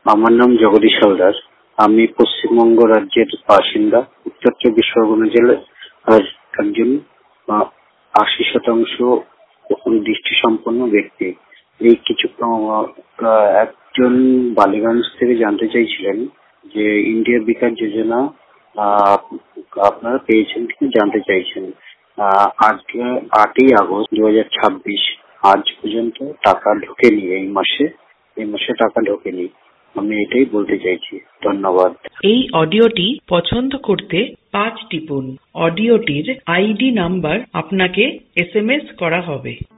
আমার নাম জগদীশ হালদার। আমি পশ্চিমবঙ্গ রাজ্যের বাসিন্দা, উত্তর 24 পরগনা জেলার আর একজন 80% দৃষ্টিসম্পন্ন ব্যক্তি। এই কিছু একজন বালিগঞ্জ থেকে জানতে চাইছিলেন যে ইন্ডিয়া বিকাশ যোজনা আপনারা পেয়েছেন কিনা জানতে চাইছেন। আজকে 8ই আগস্ট 2026, আজ পর্যন্ত টাকা ঢোকেনি। এই মাসে টাকা ঢোকেনি। আমি এটাই বলতে চাইছি। ধন্যবাদ। এই অডিওটি পছন্দ করতে 5 টিপুন। অডিওটির আইডি নাম্বার আপনাকে SMS করা হবে।